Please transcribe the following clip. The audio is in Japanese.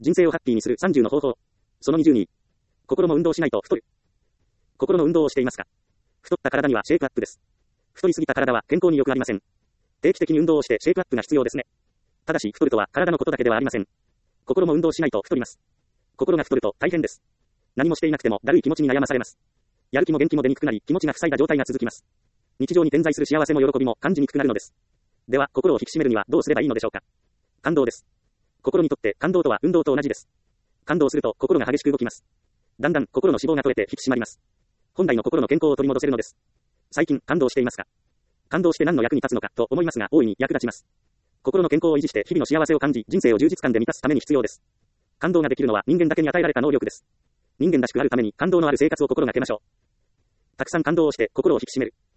人生をハッピーにする30の方法。その20に、心も運動しないと太る。心の運動をしていますか？太った体にはシェイクアップです。太りすぎた体は健康に良くありません。定期的に運動をしてシェイクアップが必要ですね。ただし太るとは体のことだけではありません。心も運動しないと太ります。心が太ると大変です。何もしていなくてもだるい気持ちに悩まされます。やる気も元気も出にくくなり気持ちが塞いだ状態が続きます。日常に点在する幸せも喜びも感じにくくなるのです。では心を引き締めるにはどうすればいいのでしょうか？感動です。心にとって感動とは運動と同じです。感動すると心が激しく動きます。だんだん心の脂肪が取れて引き締まります。本来の心の健康を取り戻せるのです。最近感動していますか？感動して何の役に立つのかと思いますが大いに役立ちます。心の健康を維持して日々の幸せを感じ人生を充実感で満たすために必要です。感動ができるのは人間だけに与えられた能力です。人間らしくあるために感動のある生活を心がけましょう。たくさん感動をして心を引き締める。